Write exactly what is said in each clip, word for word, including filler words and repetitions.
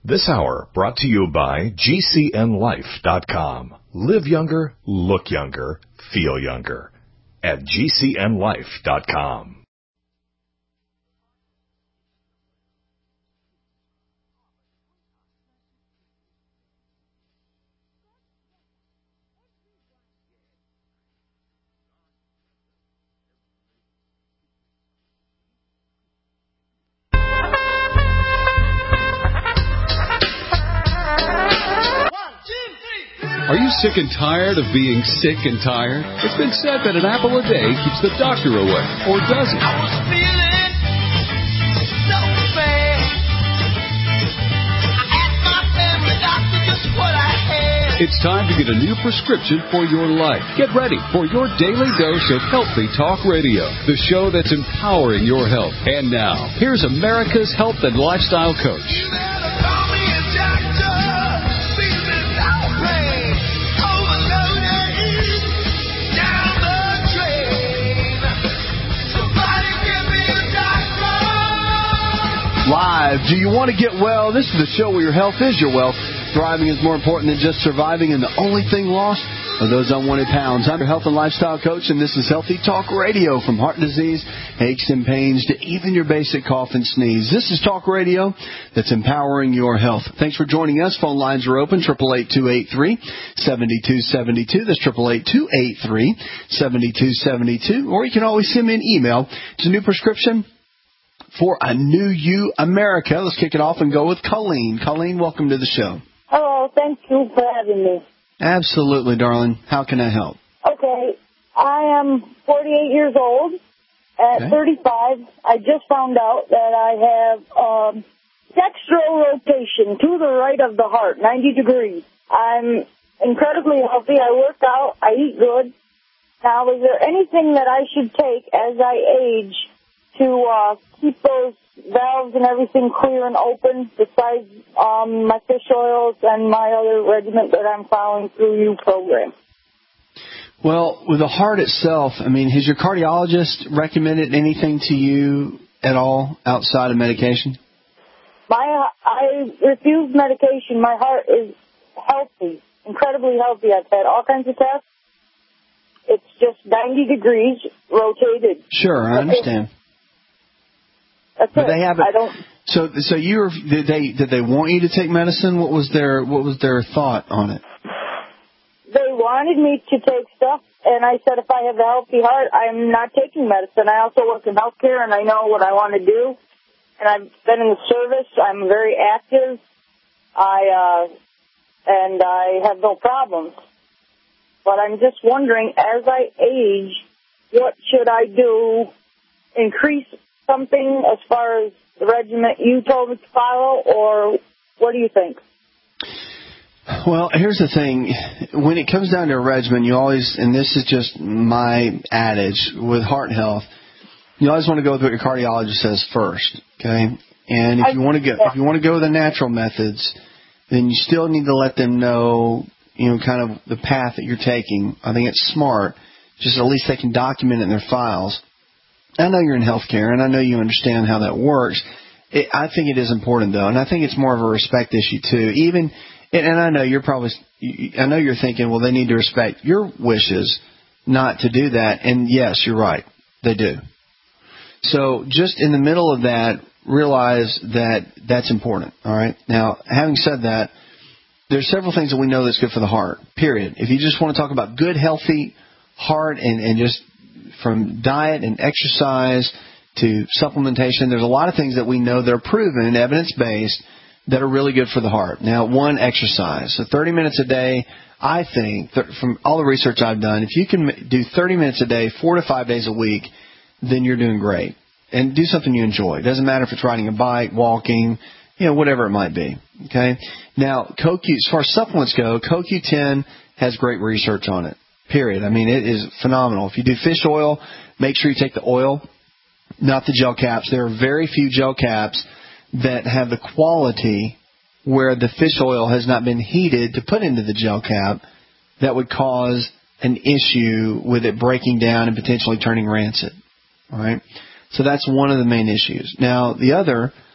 This hour brought to you by G C N life dot com. Live younger, look younger, feel younger at G C N life dot com. Are you sick and tired of being sick and tired? It's been said that an apple a day keeps the doctor away, or does it? I was feeling so bad. I asked my family doctor just what I had. It's time to get a new prescription for your life. Get ready for your daily dose of Healthy Talk Radio, the show that's empowering your health. And now, here's America's health and lifestyle coach. You better call me a doctor. Feeling so bad. Overloaded. Down the drain. Somebody give me a doctor. Live. Do you want to get well? This is the show where your health is your wealth. Thriving is more important than just surviving, and the only thing lost are those unwanted pounds. I'm your health and lifestyle coach, and this is Healthy Talk Radio. From heart disease, aches and pains, to even your basic cough and sneeze. This is Talk Radio that's empowering your health. Thanks for joining us. Phone lines are open, eight eight eight, two eight three, seven two seven two. That's eight eight eight, two eight three, seven two seven two. Or you can always send me an email. It's a new prescription for a new you, America. Let's kick it off and go with Colleen. Colleen, welcome to the show. Hello, thank you for having me. Absolutely, darling. How can I help? Okay, I am forty-eight years old. At Okay. thirty-five, I just found out that I have um, dextrorotation to the right of the heart, ninety degrees. I'm incredibly healthy. I work out. I eat good. Now, is there anything that I should take as I age to uh, keep those valves and everything clear and open besides um, my fish oils and my other regimen that I'm following through you program? Well, with the heart itself, I mean, has your cardiologist recommended anything to you at all outside of medication? My I refuse medication. My heart is healthy, incredibly healthy. I've had all kinds of tests. It's just ninety degrees rotated. Sure, I understand. That's But it. they haven't. I don't. So, so you were, did they did they want you to take medicine? What was their what was their thought on it? They wanted me to take stuff, and I said if I have a healthy heart, I'm not taking medicine. I also work in healthcare, and I know what I want to do. And I've been in the service. I'm very active. I uh, and I have no problems. But I'm just wondering, as I age, what should I do? Increase something as far as the regimen you told me to follow, or what do you think? Well, here's the thing. When it comes down to a regimen, you always, and this is just my adage with heart health, you always want to go with what your cardiologist says first, okay? And if you want to go, if you want to go with the natural methods, then you still need to let them know, you know, kind of the path that you're taking. I think it's smart, just at least they can document it in their files. I know you're in healthcare, and I know you understand how that works. It, I think it is important, though, and I think it's more of a respect issue, too. Even, and, and I know you're probably, I know you're thinking, well, they need to respect your wishes not to do that, and yes, you're right, they do. So just in the middle of that, realize that that's important, all right? Now, having said that, there's several things that we know that's good for the heart, period. If you just want to talk about good, healthy heart and, and just from diet and exercise to supplementation, there's a lot of things that we know that are proven and evidence-based that are really good for the heart. Now, one, exercise. So thirty minutes a day, I think, th- from all the research I've done, if you can do thirty minutes a day, four to five days a week, then you're doing great. And do something you enjoy. It doesn't matter if it's riding a bike, walking, you know, whatever it might be. Okay? Now, C O Q, as far as supplements go, C O Q ten has great research on it. Period. I mean, it is phenomenal. If you do fish oil, make sure you take the oil, not the gel caps. There are very few gel caps that have the quality where the fish oil has not been heated to put into the gel cap that would cause an issue with it breaking down and potentially turning rancid. All right? So that's one of the main issues. Now, the other,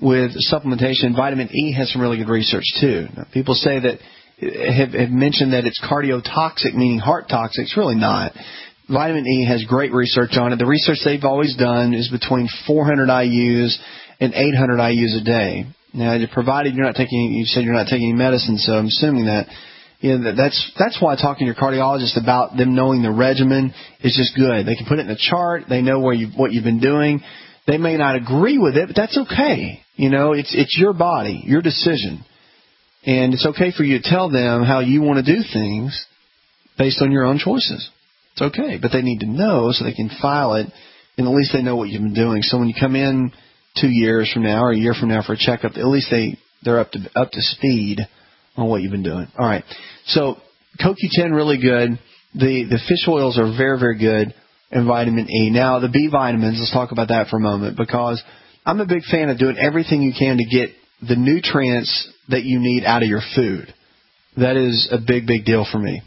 with supplementation, vitamin E has some really good research too. Now, people say that have, have mentioned that it's cardiotoxic, meaning heart toxic. It's really not. Vitamin E has great research on it. The research they've always done is between four hundred I U's and eight hundred I U's a day. Now, provided you're not taking, you said you're not taking any medicine, so I'm assuming that. You know, that's that's why talking to your cardiologist about them knowing the regimen is just good. They can put it in a chart. They know where you what you've been doing. They may not agree with it, but that's okay. You know, it's it's your body, your decision, and it's okay for you to tell them how you want to do things based on your own choices. It's okay, but they need to know so they can file it, and at least they know what you've been doing. So when you come in two years from now or a year from now for a checkup, at least they they're up to up to speed on what you've been doing. All right. So C O Q ten, really good. The the fish oils are very, very good, and vitamin E. Now, the B vitamins, let's talk about that for a moment, because I'm a big fan of doing everything you can to get the nutrients that you need out of your food. That is a big, big deal for me.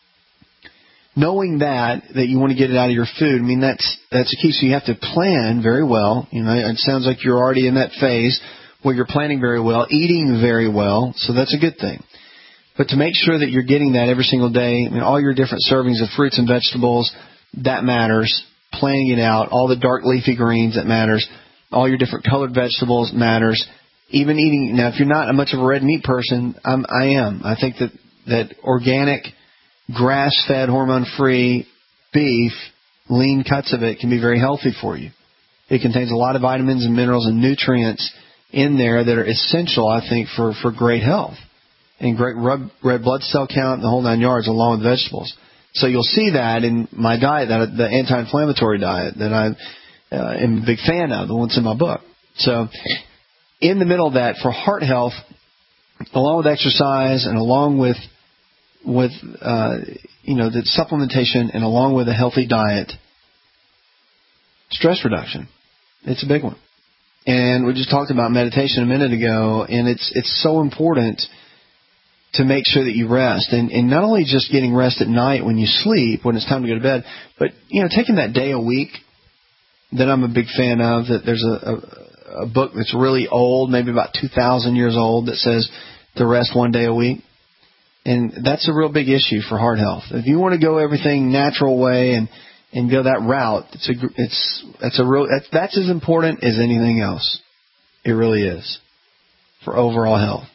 Knowing that, that you want to get it out of your food, I mean, that's that's the key. So you have to plan very well. You know, it sounds like you're already in that phase where you're planning very well, eating very well, so that's a good thing. But to make sure that you're getting that every single day, I mean, all your different servings of fruits and vegetables, that matters. Planning it out, all the dark leafy greens, that matters. All your different colored vegetables matters. Even eating, now if you're not much of a red meat person, I'm, I am. I think that, that organic, grass-fed, hormone-free beef, lean cuts of it can be very healthy for you. It contains a lot of vitamins and minerals and nutrients in there that are essential, I think, for, for great health and great red blood cell count and the whole nine yards along with vegetables. So you'll see that in my diet, that the anti-inflammatory diet that I uh, am a big fan of, the ones in my book. So in the middle of that, for heart health, along with exercise and along with with uh, you know the supplementation and along with a healthy diet, stress reduction, it's a big one. And we just talked about meditation a minute ago, and it's it's so important to make sure that you rest. And, and not only just getting rest at night when you sleep, when it's time to go to bed, but, you know, taking that day a week that I'm a big fan of, that there's a, a, a book that's really old, maybe about two thousand years old, that says to rest one day a week. And that's a real big issue for heart health. If you want to go everything natural way and and go that route, it's a it's that's a real that's, that's as important as anything else. It really is for overall health.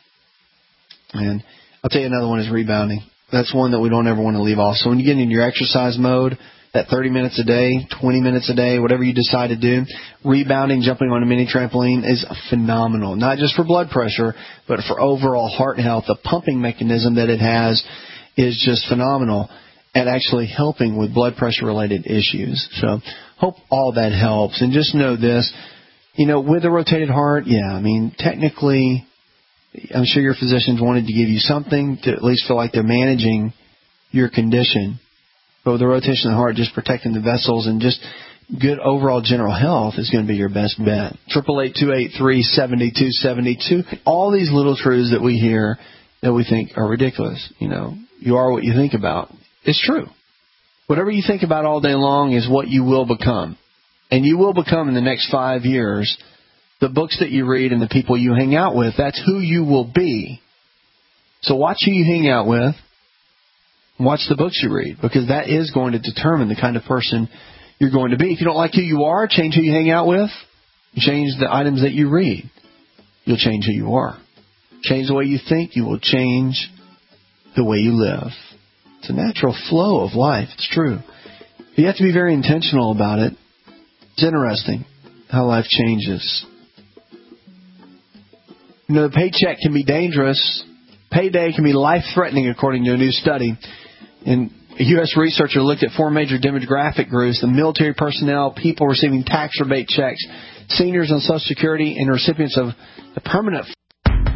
And I'll tell you another one is rebounding. That's one that we don't ever want to leave off. So when you get in your exercise mode, that thirty minutes a day, twenty minutes a day, whatever you decide to do, rebounding, jumping on a mini trampoline is phenomenal. Not just for blood pressure, but for overall heart health. The pumping mechanism that it has is just phenomenal at actually helping with blood pressure-related issues. So hope all that helps. And just know this, you know, with a rotated heart, yeah, I mean, technically, I'm sure your physicians wanted to give you something to at least feel like they're managing your condition. But with the rotation of the heart, just protecting the vessels and just good overall general health is going to be your best bet. Triple eight two eight three seventy two seventy two. All these little truths that we hear that we think are ridiculous. You know, you are what you think about. It's true. Whatever you think about all day long is what you will become. And you will become in the next five years. The books that you read and the people you hang out with, that's who you will be. So watch who you hang out with. Watch the books you read, because that is going to determine the kind of person you're going to be. If you don't like who you are, change who you hang out with. Change the items that you read. You'll change who you are. Change the way you think. You will change the way you live. It's a natural flow of life. It's true. You have to be very intentional about it. It's interesting how life changes. You know, the paycheck can be dangerous. Payday can be life-threatening, according to a new study. And a U S researcher looked at four major demographic groups: the military personnel, people receiving tax rebate checks, seniors on Social Security, and recipients of the permanent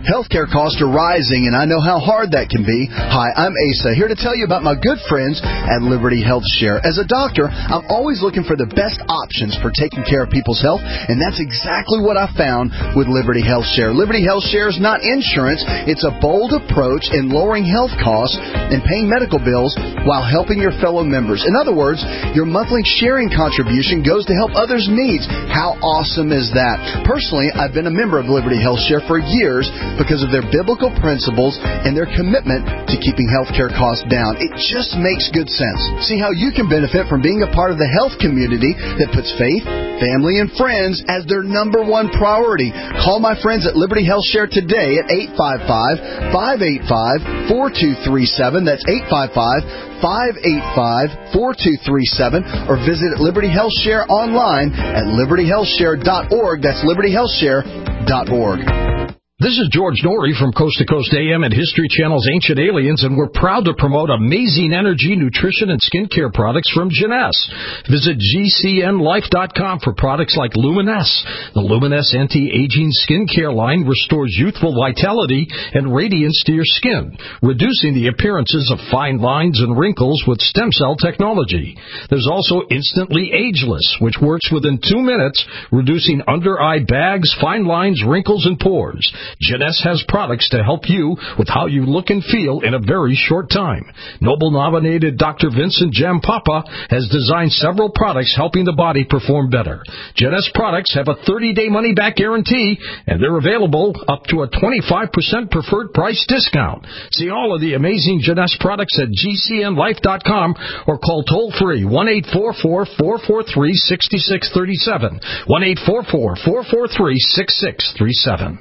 Healthcare costs are rising, and I know how hard that can be. Hi, I'm Asa, here to tell you about my good friends at Liberty Health Share. As a doctor, I'm always looking for the best options for taking care of people's health, and that's exactly what I found with Liberty Health Share. Liberty Health Share is not insurance. It's a bold approach in lowering health costs and paying medical bills while helping your fellow members. In other words, your monthly sharing contribution goes to help others' needs. How awesome is that? Personally, I've been a member of Liberty Health Share for years because of their biblical principles and their commitment to keeping healthcare costs down. It just makes good sense. See how you can benefit from being a part of the health community that puts faith, family, and friends as their number one priority. Call my friends at Liberty Health Share today at eight five five, five eight five, four two three seven. That's eight five five, five eight five, four two three seven, or visit Liberty Health Share online at liberty health share dot org. That's liberty health share dot org. This is George Norrie from Coast to Coast A M and History Channel's Ancient Aliens, and we're proud to promote amazing energy, nutrition, and skincare products from Jeunesse. Visit G C N life dot com for products like Luminesse. The Luminesse anti-aging skincare line restores youthful vitality and radiance to your skin, reducing the appearances of fine lines and wrinkles with stem cell technology. There's also Instantly Ageless, which works within two minutes, reducing under-eye bags, fine lines, wrinkles, and pores. Jeunesse has products to help you with how you look and feel in a very short time. Nobel-nominated Doctor Vincent Jampapa has designed several products helping the body perform better. Jeunesse products have a thirty-day money-back guarantee, and they're available up to a twenty-five percent preferred price discount. See all of the amazing Jeunesse products at G C N life dot com or call toll-free one eight four four, four four three, six six three seven, one eight four four, four four three, six six three seven.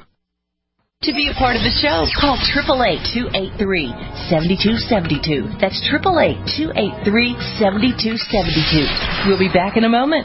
To be a part of the show, call eight eight eight, two eight three, seven two seven two. That's eight eight eight, two eight three, seven two seven two. We'll be back in a moment.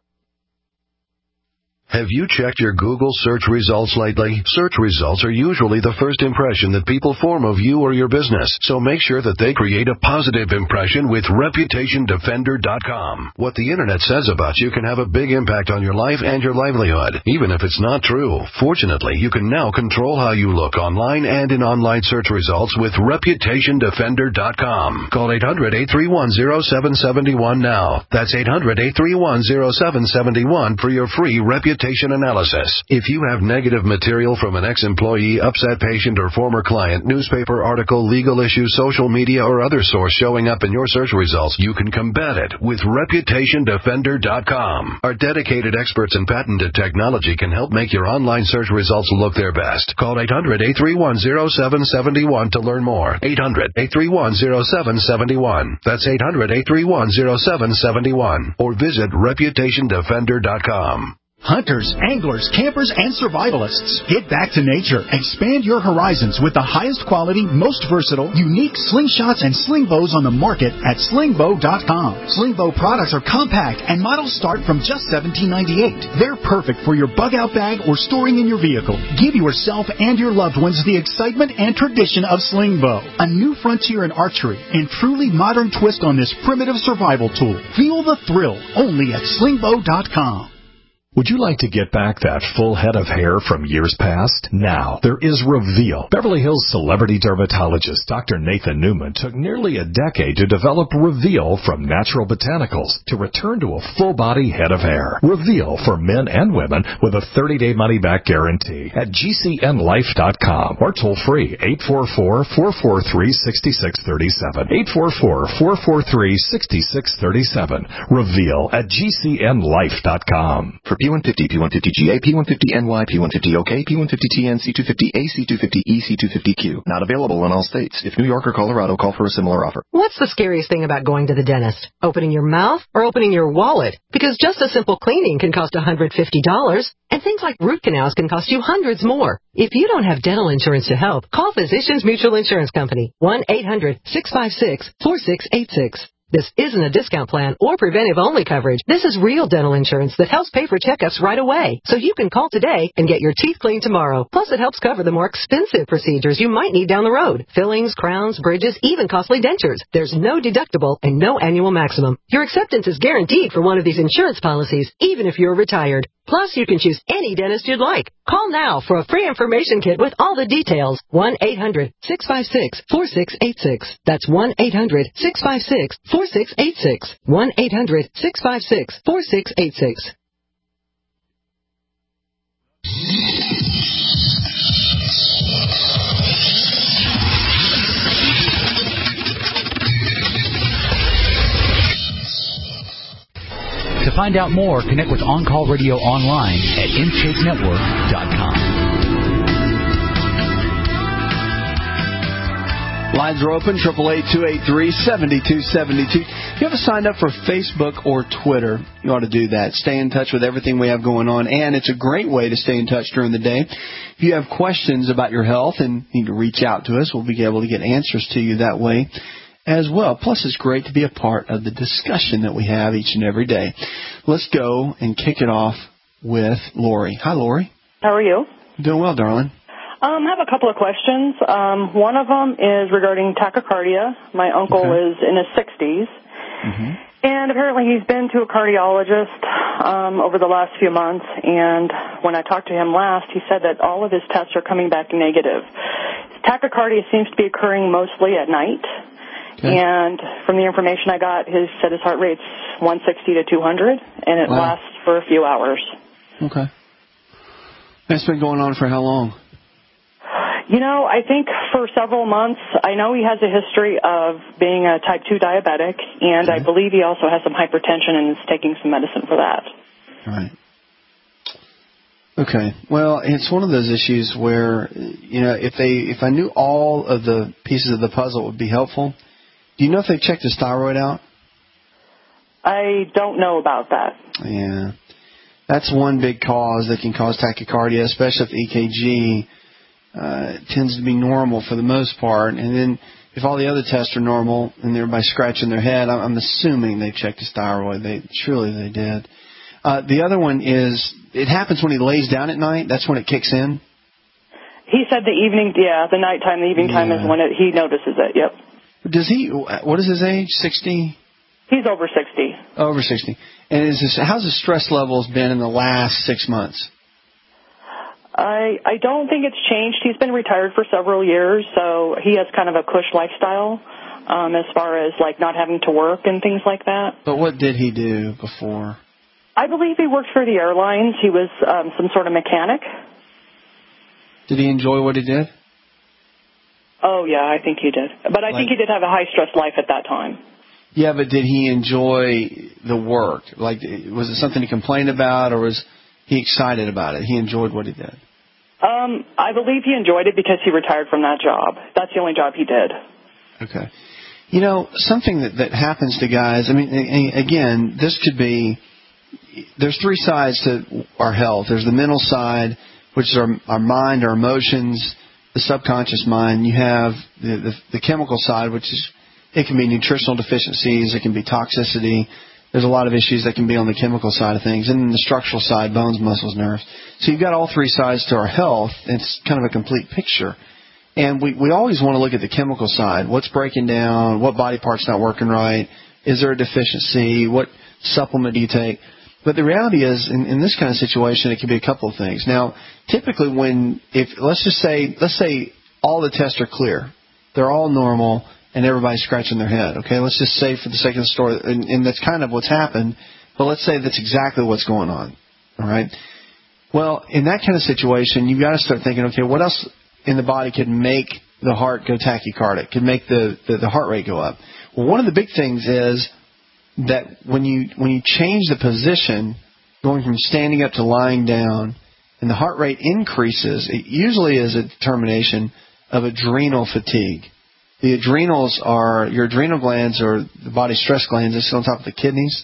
Have you checked your Google search results lately? Search results are usually the first impression that people form of you or your business, so make sure that they create a positive impression with reputation defender dot com. What the internet says about you can have a big impact on your life and your livelihood, even if it's not true. Fortunately, you can now control how you look online and in online search results with reputation defender dot com. Call eight hundred, eight three one, zero seven seven one now. That's eight hundred, eight three one, zero seven seven one for your free reputation analysis. If you have negative material from an ex-employee, upset patient, or former client, newspaper article, legal issue, social media, or other source showing up in your search results, you can combat it with reputation defender dot com. Our dedicated experts in patented technology can help make your online search results look their best. Call eight hundred, eight three one, zero seven seven one to learn more. eight hundred, eight three one, zero seven seven one. That's eight hundred, eight three one, zero seven seven one. Or visit reputation defender dot com. Hunters, anglers, campers, and survivalists. Get back to nature. Expand your horizons with the highest quality, most versatile, unique slingshots and sling bows on the market at sling bow dot com. Sling bow products are compact and models start from just seventeen ninety-eight. They're perfect for your bug out bag or storing in your vehicle. Give yourself and your loved ones the excitement and tradition of sling bow, a new frontier in archery and truly modern twist on this primitive survival tool. Feel the thrill only at sling bow dot com. Would you like to get back that full head of hair from years past? Now, there is Reveal. Beverly Hills celebrity dermatologist Doctor Nathan Newman took nearly a decade to develop Reveal from natural botanicals to return to a full-body head of hair. Reveal for men and women with a thirty-day money-back guarantee at G C N life dot com or toll-free eight four four, four four three, six six three seven, eight four four, four four three, six six three seven. Reveal at G C N life dot com. For P one fifty, P one fifty G A, P one fifty N Y, P one fifty O K, P one fifty T N, C two fifty A, C two fifty E, C two fifty Q. Not available in all states. If New York or Colorado, call for a similar offer. What's the scariest thing about going to the dentist? Opening your mouth or opening your wallet? Because just a simple cleaning can cost one hundred fifty dollars, and things like root canals can cost you hundreds more. If you don't have dental insurance to help, call Physicians Mutual Insurance Company, one eight hundred, six five six, four six eight six. This isn't a discount plan or preventive-only coverage. This is real dental insurance that helps pay for checkups right away. So you can call today and get your teeth cleaned tomorrow. Plus, it helps cover the more expensive procedures you might need down the road. Fillings, crowns, bridges, even costly dentures. There's no deductible and no annual maximum. Your acceptance is guaranteed for one of these insurance policies, even if you're retired. Plus, you can choose any dentist you'd like. Call now for a free information kit with all the details. one eight hundred six five six four six eight six. That's one eight hundred six five six four six eight six. one eight hundred six five six four six eight six. To find out more, connect with On Call Radio online at intake network dot com. Lines are open, eight eight eight, two eight three, seven two seven two. If you haven't signed up for Facebook or Twitter, you ought to do that. Stay in touch with everything we have going on, and it's a great way to stay in touch during the day. If you have questions about your health and need to reach out to us, we'll be able to get answers to you that way as well. Plus, it's great to be a part of the discussion that we have each and every day. Let's go and kick it off with Lori. Hi, Lori. How are you? Doing well, darling. Um, I have a couple of questions. Um, one of them is regarding tachycardia. My uncle okay. is in his sixties, mm-hmm. and apparently he's been to a cardiologist um, over the last few months, and when I talked to him last, he said that all of his tests are coming back negative. Tachycardia seems to be occurring mostly at night. Okay. And from the information I got, he said his heart rate's one sixty to two hundred, and it wow. lasts for a few hours. Okay. That's been going on for how long? You know, I think for several months. I know he has a history of being a type two diabetic, and okay. I believe he also has some hypertension and is taking some medicine for that. All right. Okay. Well, it's one of those issues where, you know, if they if I knew all of the pieces of the puzzle, it would be helpful. Do you know if they checked his thyroid out? I don't know about that. Yeah. That's one big cause that can cause tachycardia, especially if the E K G uh, tends to be normal for the most part. And then if all the other tests are normal and everybody's scratching their head, I'm assuming they checked his thyroid. They Surely they did. Uh, the other one is, it happens when he lays down at night. That's when it kicks in. He said the evening, yeah, the nighttime, the evening yeah. time is when it, he notices it, yep. Does he, what is his age, sixty? He's over sixty. Over sixty. And is his, how's his stress levels been in the last six months? I I don't think it's changed. He's been retired for several years, so he has kind of a cush lifestyle um, as far as like not having to work and things like that. But what did he do before? I believe he worked for the airlines. He was um, some sort of mechanic. Did he enjoy what he did? Oh, yeah, I think he did. But I like, think he did have a high-stress life at that time. Yeah, but did he enjoy the work? Like, was it something he complained about, or was he excited about it? He enjoyed what he did. Um, I believe he enjoyed it because he retired from that job. That's the only job he did. Okay. You know, something that, that happens to guys, I mean, again, this could be, there's three sides to our health. There's the mental side, which is our, our mind, our emotions, the subconscious mind. You have the, the, the chemical side, which is, it can be nutritional deficiencies, it can be toxicity. There's a lot of issues that can be on the chemical side of things. And then the structural side, bones, muscles, nerves. So you've got all three sides to our health. It's kind of a complete picture. And we, we always want to look at the chemical side. What's breaking down? What body part's not working right? Is there a deficiency? What supplement do you take? But the reality is, in, in this kind of situation, it can be a couple of things. Now, typically when, if let's just say, let's say all the tests are clear. They're all normal, and everybody's scratching their head. Okay, let's just say for the sake of the story, and, and that's kind of what's happened, but let's say that's exactly what's going on. All right? Well, in that kind of situation, you've got to start thinking, okay, what else in the body could make the heart go tachycardic, could make the, the, the heart rate go up? Well, one of the big things is that when you when you change the position, going from standing up to lying down, and the heart rate increases, it usually is a determination of adrenal fatigue. The adrenals are, your adrenal glands are the body's stress glands. They sit on top of the kidneys.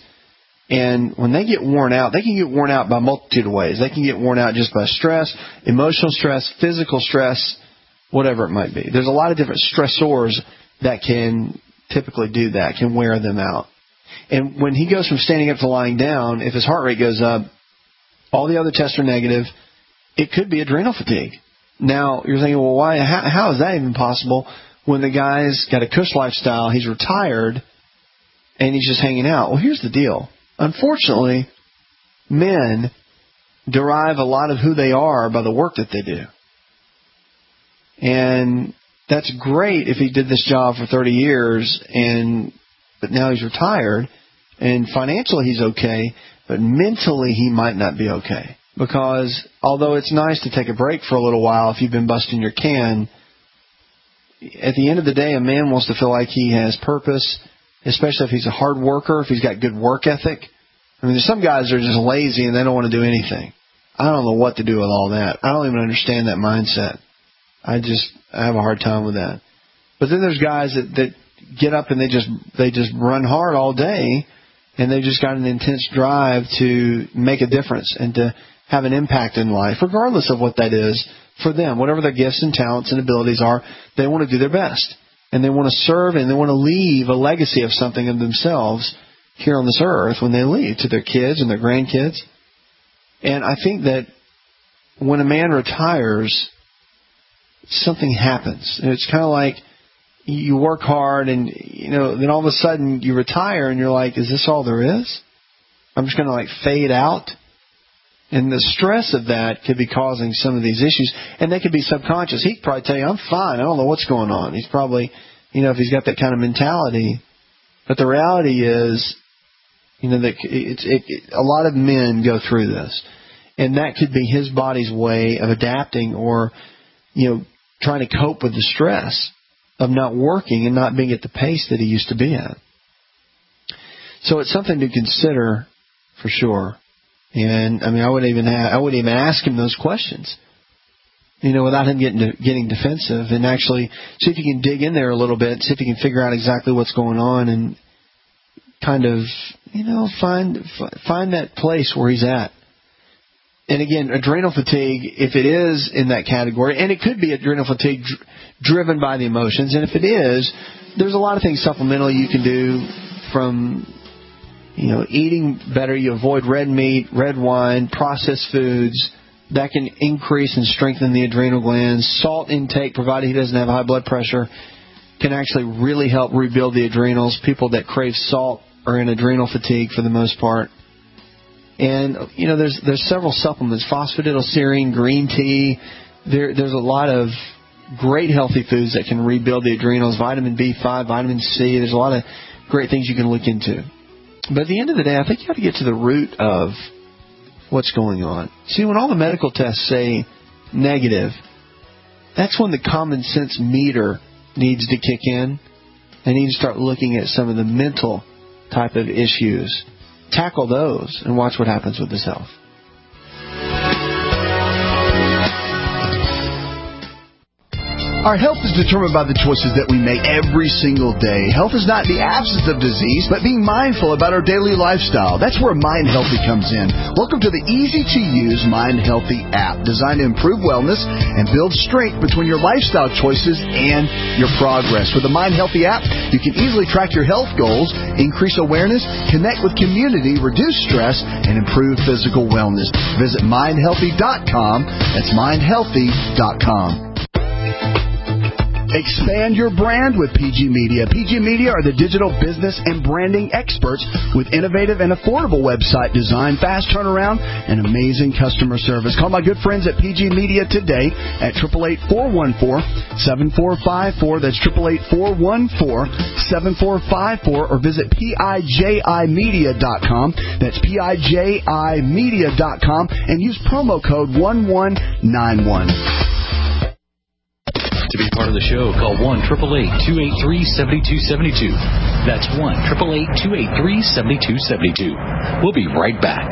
And when they get worn out, they can get worn out by a multitude of ways. They can get worn out just by stress, emotional stress, physical stress, whatever it might be. There's a lot of different stressors that can typically do that, can wear them out. And when he goes from standing up to lying down, if his heart rate goes up, all the other tests are negative, it could be adrenal fatigue. Now, you're thinking, well, why? How, how is that even possible when the guy's got a cush lifestyle, he's retired, and he's just hanging out? Well, here's the deal. Unfortunately, men derive a lot of who they are by the work that they do. And that's great if he did this job for thirty years, and but now he's retired, and financially he's okay, but mentally he might not be okay. Because although it's nice to take a break for a little while if you've been busting your can, at the end of the day, a man wants to feel like he has purpose, especially if he's a hard worker, if he's got good work ethic. I mean, there's some guys that are just lazy and they don't want to do anything. I don't know what to do with all that. I don't even understand that mindset. I just I have a hard time with that. But then there's guys that, that get up and they just they just run hard all day, and they've just got an intense drive to make a difference and to have an impact in life, regardless of what that is for them. Whatever their gifts and talents and abilities are, they want to do their best. And they want to serve and they want to leave a legacy of something of themselves here on this earth when they leave to their kids and their grandkids. And I think that when a man retires, something happens. And it's kind of like you work hard and, you know, then all of a sudden you retire and you're like, is this all there is? I'm just going to like fade out. And the stress of that could be causing some of these issues. And they could be subconscious. He could probably tell you, I'm fine. I don't know what's going on. He's probably, you know, if he's got that kind of mentality. But the reality is, you know, that it's, it, it, a lot of men go through this. And that could be his body's way of adapting or, you know, trying to cope with the stress of not working and not being at the pace that he used to be at. So it's something to consider for sure. And I mean, I wouldn't even have, I wouldn't even ask him those questions, you know, without him getting to, getting defensive, and actually see if you can dig in there a little bit, see if you can figure out exactly what's going on, and kind of, you know, find find that place where he's at. And again, adrenal fatigue, if it is in that category, and it could be adrenal fatigue dr- driven by the emotions, and if it is, there's a lot of things supplementally you can do from, you know, eating better. You avoid red meat, red wine, processed foods. That can increase and strengthen the adrenal glands. Salt intake, provided he doesn't have high blood pressure, can actually really help rebuild the adrenals. People that crave salt are in adrenal fatigue for the most part. And, you know, there's there's several supplements, phosphatidylserine, green tea. There, there's a lot of great healthy foods that can rebuild the adrenals, vitamin B five, vitamin C. There's a lot of great things you can look into. But at the end of the day, I think you have to get to the root of what's going on. See, when all the medical tests say negative, that's when the common sense meter needs to kick in. They need to start looking at some of the mental type of issues. Tackle those and watch what happens with his health. Our health is determined by the choices that we make every single day. Health is not the absence of disease, but being mindful about our daily lifestyle. That's where Mind Healthy comes in. Welcome to the easy-to-use Mind Healthy app, designed to improve wellness and build strength between your lifestyle choices and your progress. With the Mind Healthy app, you can easily track your health goals, increase awareness, connect with community, reduce stress, and improve physical wellness. Visit mind healthy dot com. That's mind healthy dot com. Expand your brand with P G Media. P G Media are the digital business and branding experts with innovative and affordable website design, fast turnaround, and amazing customer service. Call my good friends at P G Media today at eight eight eight, four one four, seven four five four. That's eight eight eight, four one four, seven four five four. Or visit P I J I media dot com. That's P I J I media dot com. And use promo code one one nine one. To be part of the show, call one eight eight eight, two eight three, seven two seven two. That's one eight eight eight, two eight three, seven two seven two. We'll be right back.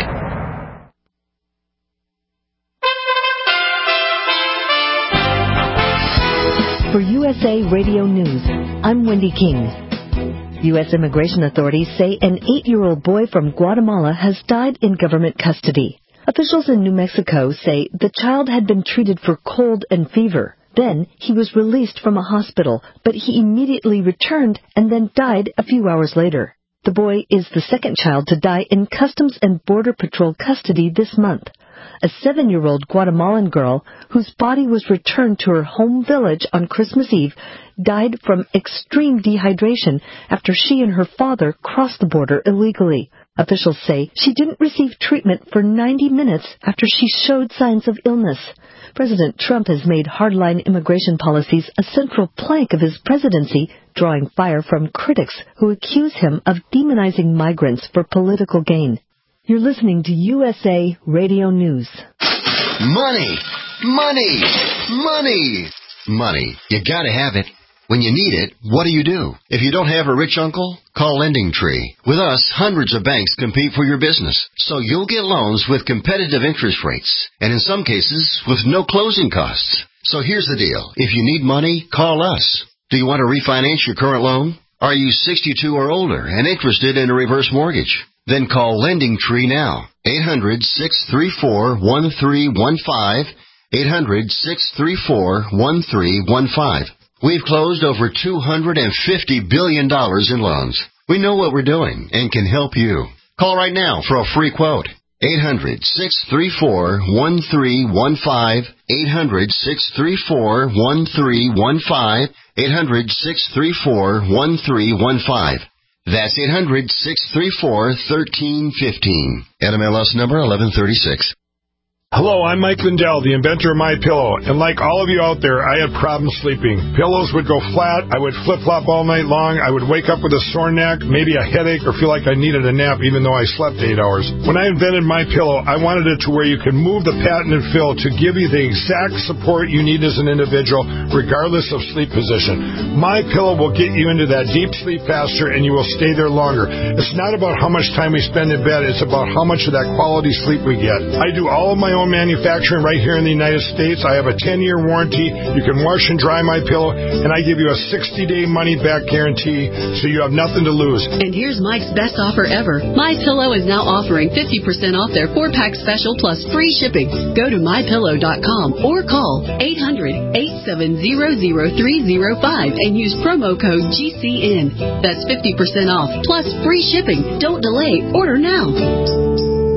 For U S A Radio News, I'm Wendy King. U S immigration authorities say an eight-year-old boy from Guatemala has died in government custody. Officials in New Mexico say the child had been treated for cold and fever. Then he was released from a hospital, but he immediately returned and then died a few hours later. The boy is the second child to die in Customs and Border Patrol custody this month. A seven-year-old Guatemalan girl, whose body was returned to her home village on Christmas Eve, died from extreme dehydration after she and her father crossed the border illegally. Officials say she didn't receive treatment for ninety minutes after she showed signs of illness. President Trump has made hardline immigration policies a central plank of his presidency, drawing fire from critics who accuse him of demonizing migrants for political gain. You're listening to U S A Radio News. Money! Money! Money! Money. You gotta have it. When you need it, what do you do? If you don't have a rich uncle, call Lending Tree. With us, hundreds of banks compete for your business, so you'll get loans with competitive interest rates, and in some cases, with no closing costs. So here's the deal. If you need money, call us. Do you want to refinance your current loan? Are you sixty-two or older and interested in a reverse mortgage? Then call Lending Tree now. eight hundred, six three four, one three one five. eight hundred, six three four, one three one five. We've closed over two hundred fifty billion dollars in loans. We know what we're doing and can help you. Call right now for a free quote. eight hundred, six three four, one three one five. eight hundred, six three four, one three one five. eight hundred, six three four, one three one five. That's eight hundred, six three four, one three one five. N M L S number eleven thirty-six. Hello, I'm Mike Lindell, the inventor of MyPillow, and like all of you out there, I had problems sleeping. Pillows would go flat, I would flip-flop all night long, I would wake up with a sore neck, maybe a headache, or feel like I needed a nap even though I slept eight hours. When I invented MyPillow, I wanted it to where you could move the patented fill to give you the exact support you need as an individual, regardless of sleep position. MyPillow will get you into that deep sleep faster, and you will stay there longer. It's not about how much time we spend in bed, it's about how much of that quality sleep we get. I do all of my own manufacturing right here in the United States. I have a ten-year warranty. You can wash and dry my pillow, and I give you a sixty-day money-back guarantee, so you have nothing to lose. And here's Mike's best offer ever. My Pillow is now offering fifty percent off their four-pack special plus free shipping. Go to my pillow dot com or call eight hundred, eight seven zero, zero three zero five and use promo code G C N. That's fifty percent off plus free shipping. Don't delay. Order now.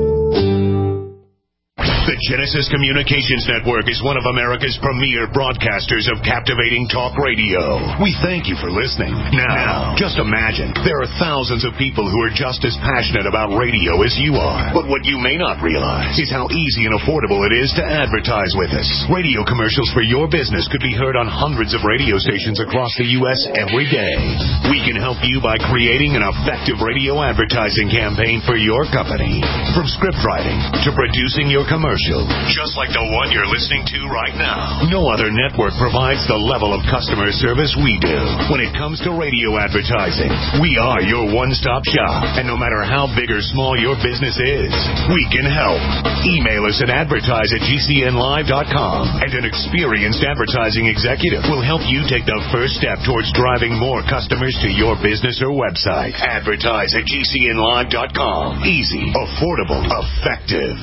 The Genesis Communications Network is one of America's premier broadcasters of captivating talk radio. We thank you for listening. Now, just imagine, there are thousands of people who are just as passionate about radio as you are. But what you may not realize is how easy and affordable it is to advertise with us. Radio commercials for your business could be heard on hundreds of radio stations across the U S every day. We can help you by creating an effective radio advertising campaign for your company. From script writing to producing your commercial, just like the one you're listening to right now. No other network provides the level of customer service we do. When it comes to radio advertising, we are your one-stop shop. And no matter how big or small your business is, we can help. Email us at advertise at G C N live dot com, and an experienced advertising executive will help you take the first step towards driving more customers to your business or website. Advertise at G C N live dot com. Easy, affordable, effective.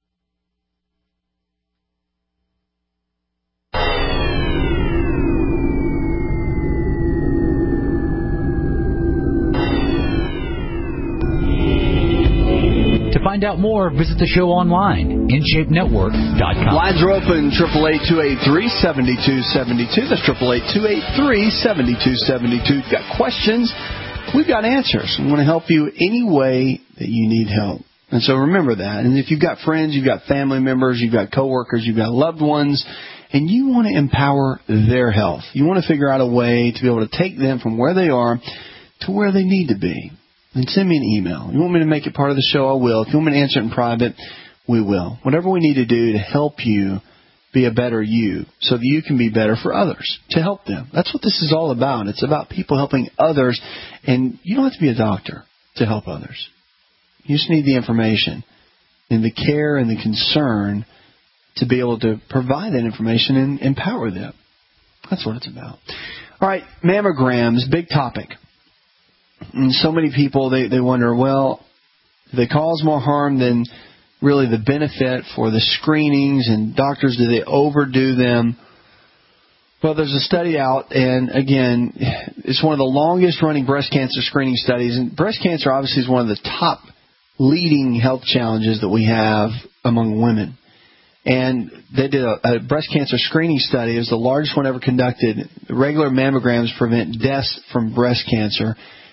To find out more, visit the show online, in shape network dot com. Lines are open, eight eight eight, two eight three, seven two seven two. That's eight eight eight, two eight three, seven two seven two. Got questions? We've got answers. We want to help you any way that you need help. And so remember that. And if you've got friends, you've got family members, you've got coworkers, you've got loved ones, and you want to empower their health, you want to figure out a way to be able to take them from where they are to where they need to be, then send me an email. You want me to make it part of the show, I will. If you want me to answer it in private, we will. Whatever we need to do to help you be a better you so that you can be better for others, to help them. That's what this is all about. It's about people helping others, and you don't have to be a doctor to help others. You just need the information and the care and the concern to be able to provide that information and empower them. That's what it's about. All right, mammograms, big topic. And so many people, they, they wonder, well, do they cause more harm than really the benefit for the screenings, and doctors, do they overdo them? Well, there's a study out, and again, it's one of the longest running breast cancer screening studies. And breast cancer obviously is one of the top leading health challenges that we have among women. And they did a, a breast cancer screening study. It was the largest one ever conducted. Regular mammograms prevent deaths from breast cancer.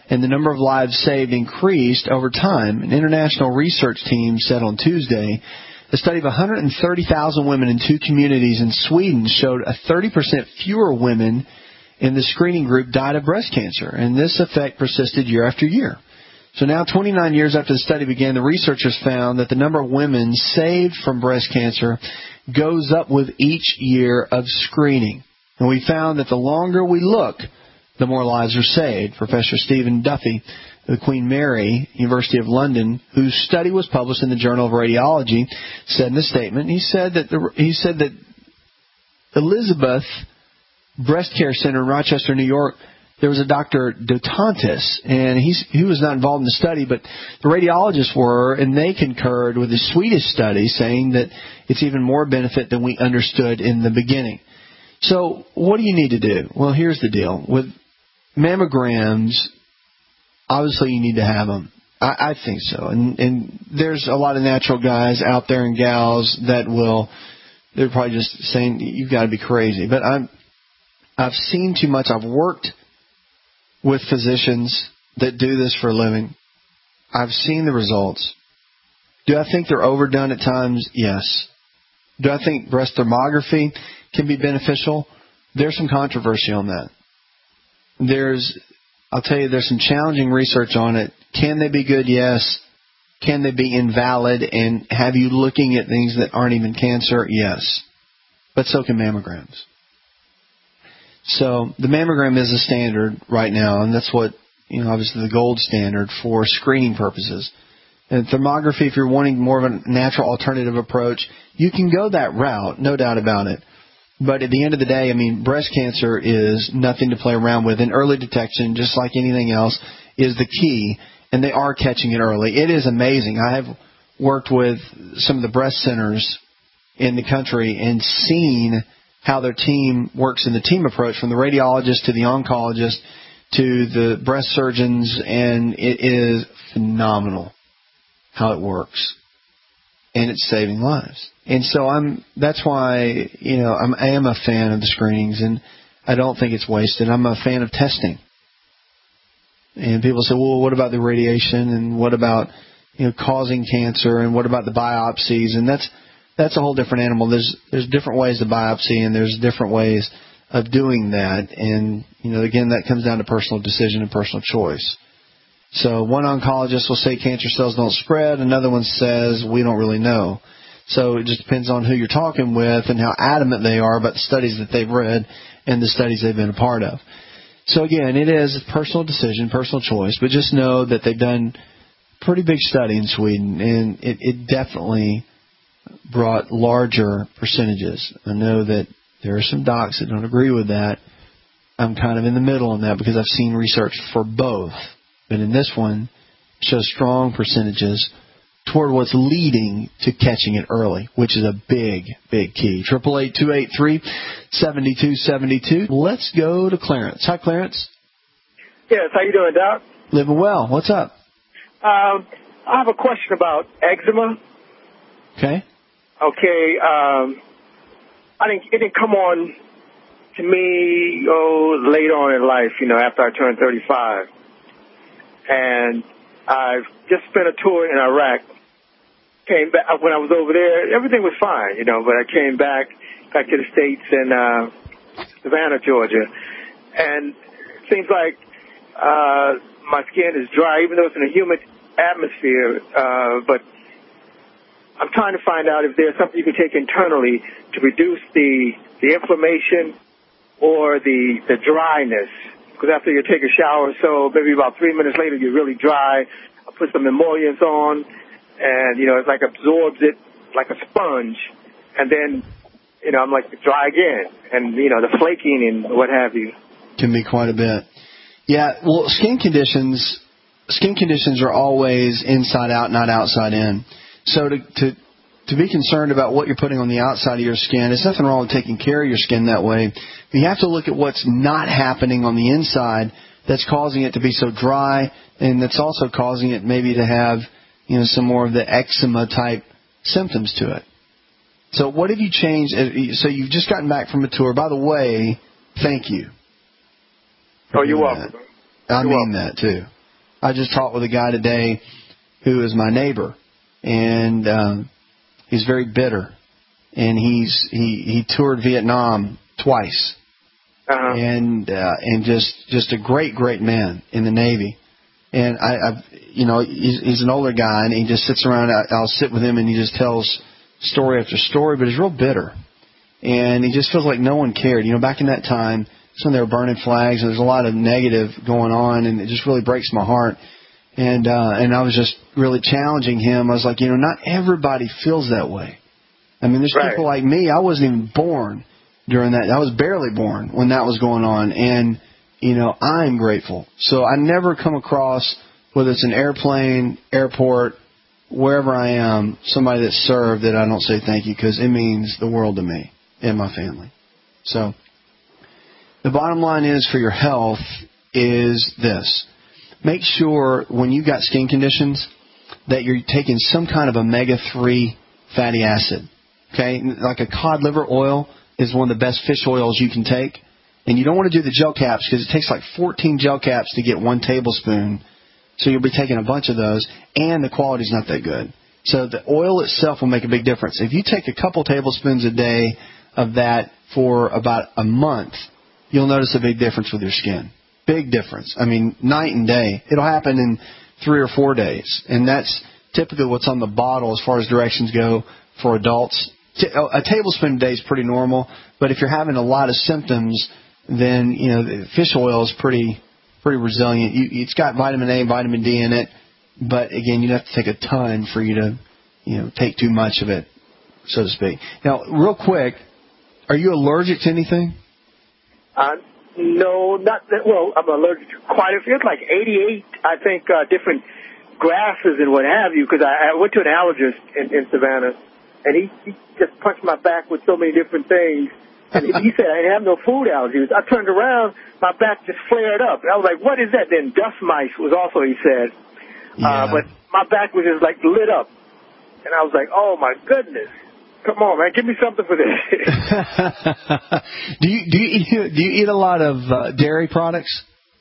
and the number of lives saved increased over time. An international research team said on Tuesday a study of one hundred thirty thousand women in two communities in Sweden showed a thirty percent fewer women in the screening group died of breast cancer, and this effect persisted year after year. So now, twenty-nine years after the study began, the researchers found that the number of women saved from breast cancer goes up with each year of screening. And we found that the longer we look, the more lives are saved. Professor Stephen Duffy of the Queen Mary, University of London, whose study was published in the Journal of Radiology, said in a statement, he said that the, he said that Elizabeth Breast Care Center in Rochester, New York, there was a Doctor Dotantis, and he's, he was not involved in the study, but the radiologists were, and they concurred with the Swedish study, saying that it's even more benefit than we understood in the beginning. So what do you need to do? Well, here's the deal. With mammograms, obviously you need to have them. I, I think so. And, and there's a lot of natural guys out there and gals that will, they're probably just saying, you've got to be crazy. But I'm, I've seen too much. I've worked with physicians that do this for a living. I've seen the results. Do I think they're overdone at times? Yes. Do I think breast thermography can be beneficial? There's some controversy on that. There's, I'll tell you, there's some challenging research on it. Can they be good? Yes. Can they be invalid and have you looking at things that aren't even cancer? Yes. But so can mammograms. So the mammogram is a standard right now, and that's what, you know, obviously the gold standard for screening purposes. And thermography, if you're wanting more of a natural alternative approach, you can go that route, no doubt about it. But at the end of the day, I mean, breast cancer is nothing to play around with, and early detection, just like anything else, is the key, and they are catching it early. It is amazing. I have worked with some of the breast centers in the country and seen how their team works in the team approach, from the radiologist to the oncologist to the breast surgeons, and it is phenomenal how it works. And it's saving lives. And so I'm, that's why, you know, I'm, I am a fan of the screenings, and I don't think it's wasted. I'm a fan of testing. And people say, well, what about the radiation, and what about, you know, causing cancer, and what about the biopsies? And that's, That's a whole different animal. There's there's different ways to biopsy, and there's different ways of doing that. And, you know, again, that comes down to personal decision and personal choice. So one oncologist will say cancer cells don't spread. Another one says we don't really know. So it just depends on who you're talking with and how adamant they are about the studies that they've read and the studies they've been a part of. So, again, it is a personal decision, personal choice. But just know that they've done a pretty big study in Sweden, and it, it definitely brought larger percentages. I know that there are some docs that don't agree with that. I'm kind of in the middle on that because I've seen research for both. But in this one, it shows strong percentages toward what's leading to catching it early, which is a big, big key. eight eight eight, two eight three, seven two seven two. Let's go to Clarence. Hi, Clarence. Yes, how you doing, Doc? Living well. What's up? Um, I have a question about eczema. Okay. Okay, um, I didn't, it didn't come on to me, oh, later on in life, you know, after I turned thirty-five. And I've just spent a tour in Iraq. Came back, when I was over there, everything was fine, you know, but I came back, back to the States in, uh, Savannah, Georgia. And it seems like, uh, my skin is dry, even though it's in a humid atmosphere, uh, but I'm trying to find out if there's something you can take internally to reduce the the inflammation or the the dryness. Because after you take a shower, so maybe about three minutes later, you're really dry. I put some emollients on, and, you know, it's like absorbs it like a sponge. And then, you know, I'm like dry again. And, you know, the flaking and what have you. Can be quite a bit. Yeah, well, skin conditions, skin conditions are always inside out, not outside in. So to, to to be concerned about what you're putting on the outside of your skin, there's nothing wrong with taking care of your skin that way. But you have to look at what's not happening on the inside that's causing it to be so dry, and that's also causing it maybe to have, you know, some more of the eczema type symptoms to it. So what have you changed? So you've just gotten back from a tour. By the way, thank you. Oh, you're welcome. I you're mean welcome. that too. I just talked with a guy today who is my neighbor, and um, he's very bitter, and he's he, he toured Vietnam twice, uh-huh. and uh, and just just a great great man in the Navy. And I, I've, you know, he's, he's an older guy, and he just sits around. I, I'll sit with him, and he just tells story after story, but he's real bitter. And he just feels like no one cared. You know, back in that time, that's when they were burning flags, and there's a lot of negative going on, and it just really breaks my heart. And uh, and I was just really challenging him. I was like, you know, not everybody feels that way. I mean, there's right. people like me. I wasn't even born during that. I was barely born when that was going on, and you know, I'm grateful. So I never come across, whether it's an airplane, airport, wherever I am, somebody that's served that I don't say thank you, because it means the world to me and my family. So the bottom line is for your health is this. Make sure when you've got skin conditions that you're taking some kind of omega three fatty acid. Okay? Like a cod liver oil is one of the best fish oils you can take. And you don't want to do the gel caps because it takes like fourteen gel caps to get one tablespoon. So you'll be taking a bunch of those, and the quality's not that good. So the oil itself will make a big difference. If you take a couple tablespoons a day of that for about a month, you'll notice a big difference with your skin. Big difference. I mean, night and day. It'll happen in three or four days. And that's typically what's on the bottle as far as directions go for adults. A tablespoon a day is pretty normal, but if you're having a lot of symptoms, then, you know, the fish oil is pretty pretty resilient. You, it's got vitamin A and vitamin D in it, but, again, you'd have to take a ton for you to, you know, take too much of it, so to speak. Now, real quick, are you allergic to anything? Uh, no, not that. Well, I'm allergic to quite a few. It's like eighty-eight, I think, uh, different grasses and what have you, because I, I went to an allergist in, in Savannah, and he, he just punched my back with so many different things. And he said I didn't have no food allergies. I turned around, my back just flared up. I was like, what is that? Then dust mites was also, he said. Yeah. Uh, but my back was just like lit up. And I was like, oh, my goodness. Come on, man. Give me something for this. do you do you eat, do you eat a lot of uh, dairy products?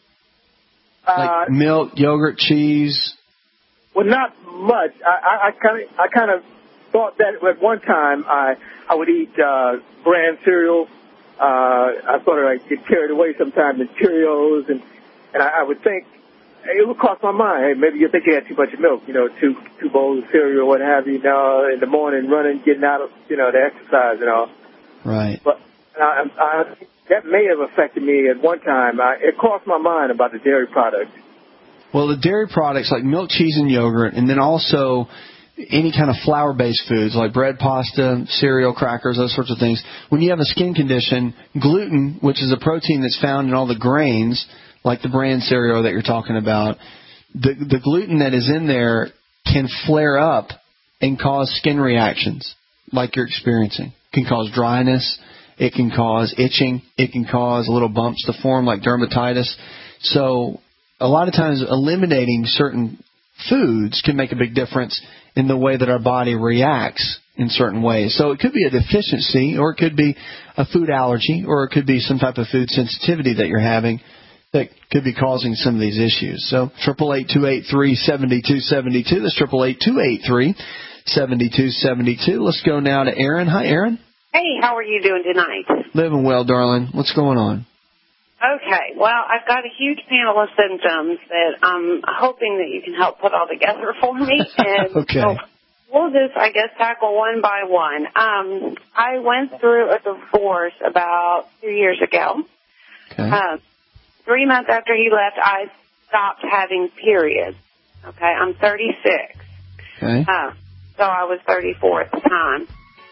Like uh, milk, yogurt, cheese? Well, not much. I kind of I kind of thought that at one time I I would eat uh, bran cereal. Uh, I sort of like get carried away sometimes in Cheerios, and and I, I would think it would cross my mind. Hey, maybe you think you had too much milk, you know, two two bowls of cereal, what have you, you know, in the morning, running, getting out of, you know, the exercise and all. Right. But I, I, that may have affected me at one time. I, it crossed my mind about the dairy products. Well, the dairy products like milk, cheese, and yogurt, and then also any kind of flour-based foods like bread, pasta, cereal, crackers, those sorts of things. When you have a skin condition, gluten, which is a protein that's found in all the grains, like the bran cereal that you're talking about, the, the gluten that is in there can flare up and cause skin reactions like you're experiencing. It can cause dryness. It can cause itching. It can cause little bumps to form like dermatitis. So a lot of times eliminating certain foods can make a big difference in the way that our body reacts in certain ways. So it could be a deficiency, or it could be a food allergy, or it could be some type of food sensitivity that you're having that could be causing some of these issues. So triple eight two eight three seven two seven two. That's triple eight two eight three seven two seven two. Let's go now to Aaron. Hi, Aaron. Hey, how are you doing tonight? Living well, darling. What's going on? Okay, well, I've got a huge panel of symptoms that I'm hoping that you can help put all together for me. And okay. So we'll just, I guess, tackle one by one. Um, I went through a divorce about two years ago. Okay. Uh, three months after he left, I stopped having periods. Okay, I'm thirty-six. Okay. Uh, so I was thirty-four at the time.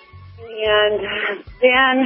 And then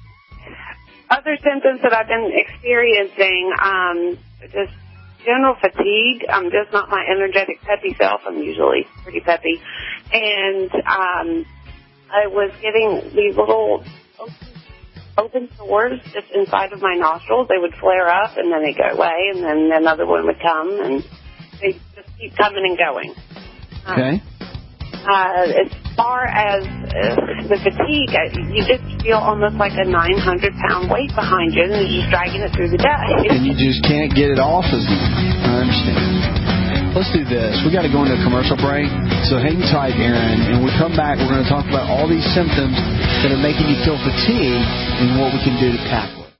other symptoms that I've been experiencing, um, just general fatigue. I'm just not my energetic, peppy self. I'm usually pretty peppy. And um, I was getting these little open sores just inside of my nostrils. They would flare up, and then they'd go away, and then another one would come, and they just keep coming and going. Okay. Uh, as far as uh, the fatigue, you just feel almost like a nine hundred pound weight behind you, and you're just dragging it through the day. And you just can't get it off of you. I understand. Let's do this. We got to go into a commercial break, so hang tight, Aaron. And when we come back, we're going to talk about all these symptoms that are making you feel fatigued and what we can do to tackle it.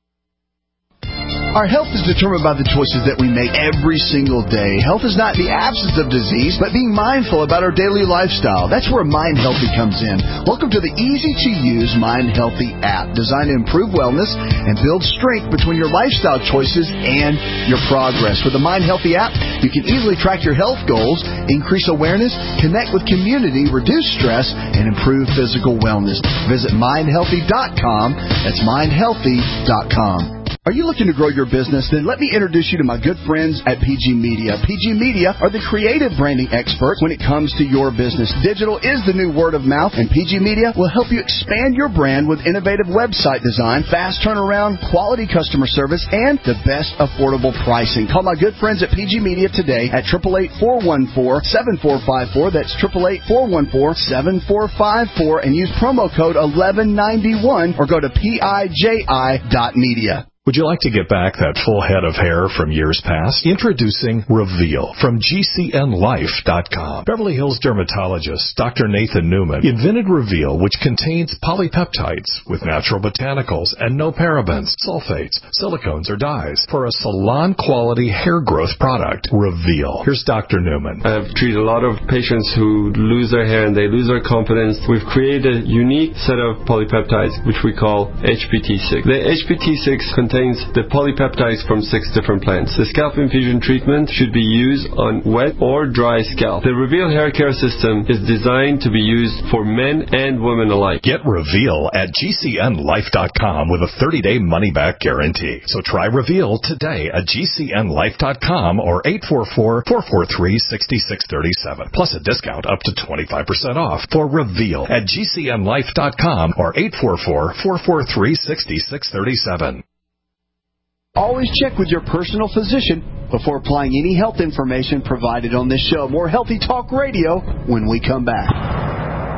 Our health is determined by the choices that we make every single day. Health is not the absence of disease, but being mindful about our daily lifestyle. That's where Mind Healthy comes in. Welcome to the easy-to-use Mind Healthy app, designed to improve wellness and build strength between your lifestyle choices and your progress. With the Mind Healthy app, you can easily track your health goals, increase awareness, connect with community, reduce stress, and improve physical wellness. Visit mind healthy dot com. That's mind healthy dot com. Are you looking to grow your business? Then let me introduce you to my good friends at P G Media. P G Media are the creative branding experts when it comes to your business. Digital is the new word of mouth, and P G Media will help you expand your brand with innovative website design, fast turnaround, quality customer service, and the best affordable pricing. Call my good friends at P G Media today at eight eight eight, four one four, seven four five four. That's eight eight eight, four one four, seven four five four, and use promo code eleven ninety-one or go to P I J I dot media. Would you like to get back that full head of hair from years past? Introducing Reveal from G C N life dot com. Beverly Hills dermatologist Doctor Nathan Newman invented Reveal, which contains polypeptides with natural botanicals and no parabens, sulfates, silicones, or dyes for a salon-quality hair growth product. Reveal. Here's Doctor Newman. I've treated a lot of patients who lose their hair and they lose their confidence. We've created a unique set of polypeptides, which we call H P T six. The H P T six contains contains the polypeptides from six different plants. The scalp infusion treatment should be used on wet or dry scalp. The Reveal hair care system is designed to be used for men and women alike. Get Reveal at G C N life dot com with a thirty-day money-back guarantee. So try Reveal today at G C N life dot com or eight four four, four four three, six six three seven. Plus a discount up to twenty-five percent off for Reveal at G C N life dot com or eight four four, four four three, six six three seven. Always check with your personal physician before applying any health information provided on this show. More Healthy Talk Radio when we come back.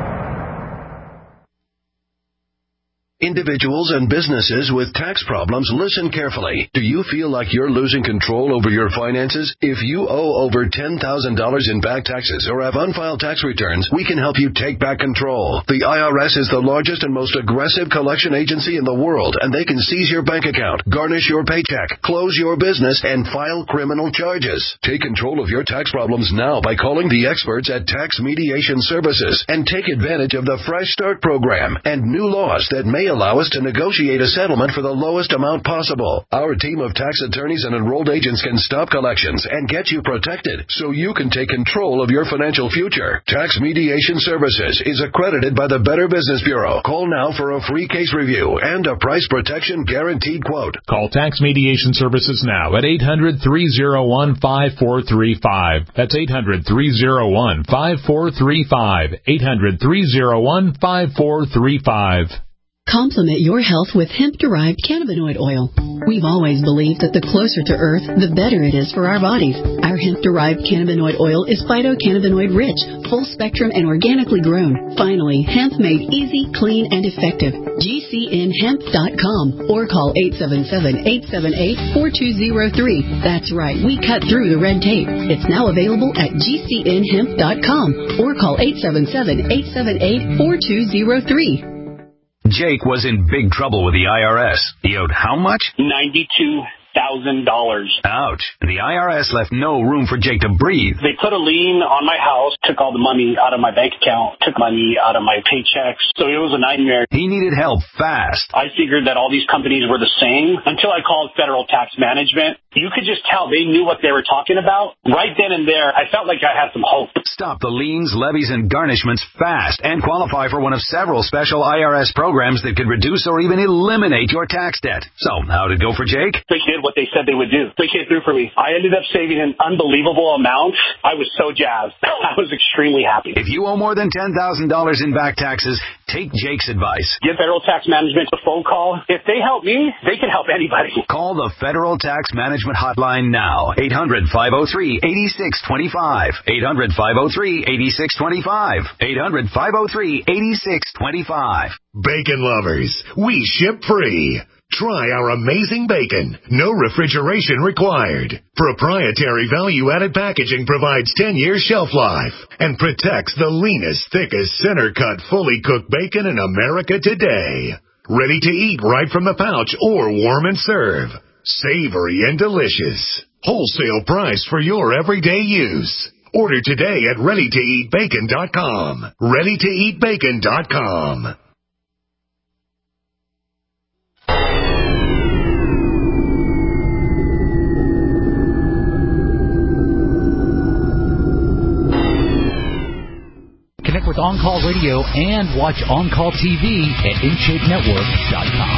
Individuals and businesses with tax problems, listen carefully. Do you feel like you're losing control over your finances? If you owe over ten thousand dollars in back taxes or have unfiled tax returns, we can help you take back control. The I R S is the largest and most aggressive collection agency in the world, and they can seize your bank account, garnish your paycheck, close your business, and file criminal charges. Take control of your tax problems now by calling the experts at Tax Mediation Services and take advantage of the Fresh Start program and new laws that may allow us to negotiate a settlement for the lowest amount possible. Our team of tax attorneys and enrolled agents can stop collections and get you protected so you can take control of your financial future. Tax Mediation Services is accredited by the Better Business Bureau. Call now for a free case review and a price protection guaranteed quote. Call Tax Mediation Services now at eight hundred, three oh one, five four three five. That's eight hundred, three oh one, five four three five. eight hundred, three oh one, five four three five. Complement your health with hemp-derived cannabinoid oil. We've always believed that the closer to Earth, the better it is for our bodies. Our hemp-derived cannabinoid oil is phytocannabinoid-rich, full-spectrum, and organically grown. Finally, hemp made easy, clean, and effective. G C N hemp dot com or call eight seven seven, eight seven eight, four two zero three. That's right, we cut through the red tape. It's now available at G C N hemp dot com or call eight seven seven, eight seven eight, four two zero three. Jake was in big trouble with the I R S. He owed how much? ninety-two thousand dollars. Ouch. And the I R S left no room for Jake to breathe. They put a lien on my house, took all the money out of my bank account, took money out of my paychecks. So it was a nightmare. He needed help fast. I figured that all these companies were the same until I called Federal Tax Management. You could just tell they knew what they were talking about. Right then and there, I felt like I had some hope. Stop the liens, levies, and garnishments fast and qualify for one of several special I R S programs that could reduce or even eliminate your tax debt. So, how'd it go for Jake? They did what they said they would do. They came through for me. I ended up saving an unbelievable amount. I was so jazzed. I was extremely happy. If you owe more than ten thousand dollars in back taxes, take Jake's advice. Give Federal Tax Management a phone call. If they help me, they can help anybody. Call the Federal Tax Management Hotline now. eight hundred, five oh three, eight six two five. eight hundred, five oh three, eight six two five. eight hundred, five oh three, eight six two five. Bacon lovers, we ship free. Try our amazing bacon. No refrigeration required. Proprietary value-added packaging provides ten years shelf life and protects the leanest, thickest, center-cut, fully cooked bacon in America today. Ready to eat right from the pouch or warm and serve. Savory and delicious. Wholesale price for your everyday use. Order today at ready to eat bacon dot com. ready to eat bacon dot com. Connect with On Call Radio and watch On Call T V at in shape network dot com.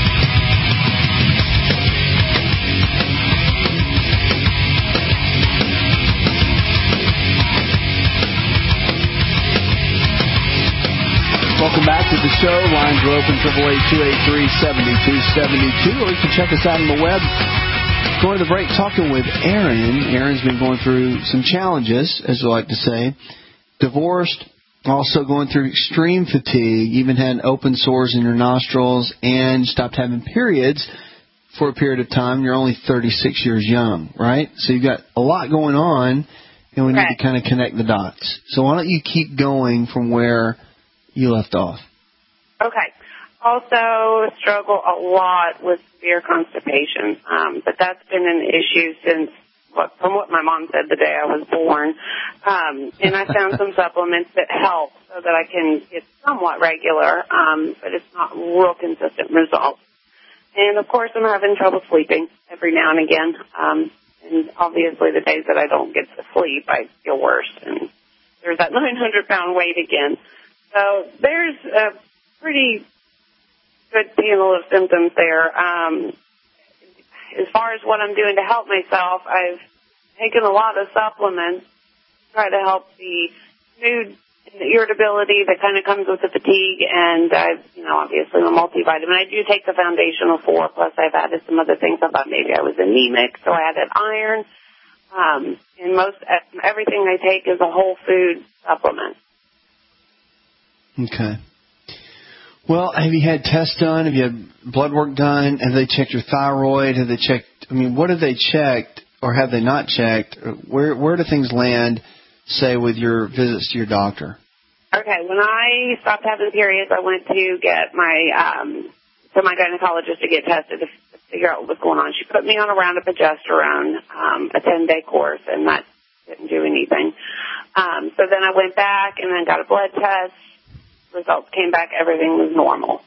Welcome back to the show. Lines are open, eight eight eight, two eight three, seven two seven two. Or you can check us out on the web. Going to the break, talking with Aaron. Aaron's been going through some challenges, as we like to say. Divorced, also going through extreme fatigue, even had open sores in your nostrils, and stopped having periods for a period of time. You're only thirty-six years young, right? So you've got a lot going on, and we Right. need to kind of connect the dots. So why don't you keep going from where you left off? Okay. Also struggle a lot with severe constipation, um, but that's been an issue since, what, from what my mom said the day I was born. Um, and I found some supplements that help so that I can get somewhat regular, um, but it's not real consistent results. And, of course, I'm having trouble sleeping every now and again. Um, and obviously the days that I don't get to sleep, I feel worse. And there's that nine hundred pound weight again. So there's a pretty good panel of symptoms there. Um, as far as what I'm doing to help myself, I've taken a lot of supplements to try to help the mood and the irritability that kind of comes with the fatigue. And I've, you know, obviously the multivitamin. I do take the Foundational Four, plus I've added some other things. I thought maybe I was anemic, so I added iron. Um, and most everything I take is a whole food supplement. Okay. Well, have you had tests done? Have you had blood work done? Have they checked your thyroid? Have they checked, I mean, what have they checked or have they not checked? Where where do things land, say, with your visits to your doctor? Okay, when I stopped having periods, I went to get my, um, to my gynecologist to get tested to figure out what was going on. She put me on a round of progesterone, um, a ten-day course, and that didn't do anything. Um, so then I went back and then got a blood test. Results came back, everything was normal.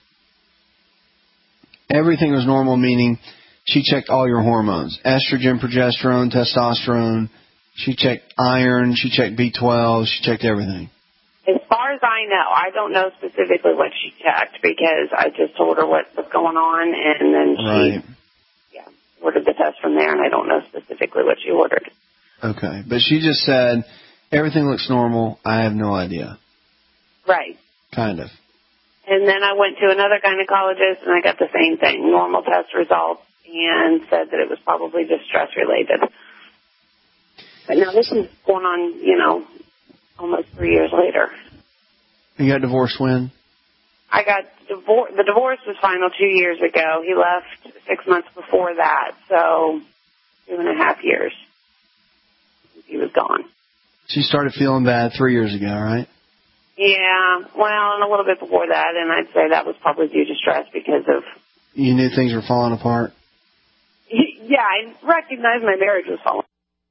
Everything was normal, meaning she checked all your hormones, estrogen, progesterone, testosterone. She checked iron, she checked B twelve, she checked everything. As far as I know, I don't know specifically what she checked because I just told her what was going on, and then she Right. yeah, ordered the test from there, and I don't know specifically what she ordered. Okay. But she just said, everything looks normal. I have no idea. Right. Kind of. And then I went to another gynecologist, and I got the same thing, normal test results, and said that it was probably just stress-related. But now this is going on, you know, almost three years later. You got divorced when? I got divor- the divorce was final two years ago. He left six months before that, so two and a half years he was gone. She started feeling bad three years ago, right? Yeah, well, and a little bit before that, and I'd say that was probably due to stress because of... You knew things were falling apart? Yeah, I recognized my marriage was falling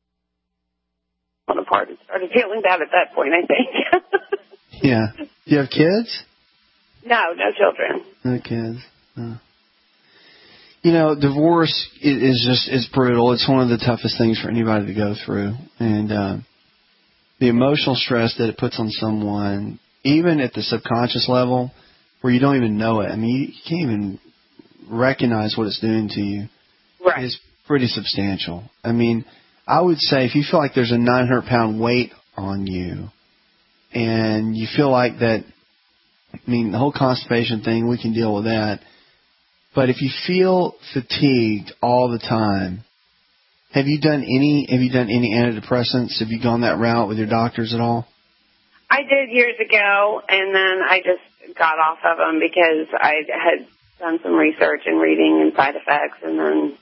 apart. It started feeling bad at that point, I think. Yeah. Do you have kids? No, no children. No kids. No. You know, divorce is just is brutal. It's one of the toughest things for anybody to go through. And uh, the emotional stress that it puts on someone, even at the subconscious level, where you don't even know it. I mean, you can't even recognize what it's doing to you. Right. It's pretty substantial. I mean, I would say if you feel like there's a nine hundred pound weight on you and you feel like that, I mean, the whole constipation thing, we can deal with that. But if you feel fatigued all the time, have you done any, have you done any antidepressants? Have you gone that route with your doctors at all? I did years ago, and then I just got off of them because I had done some research and reading and side effects, and then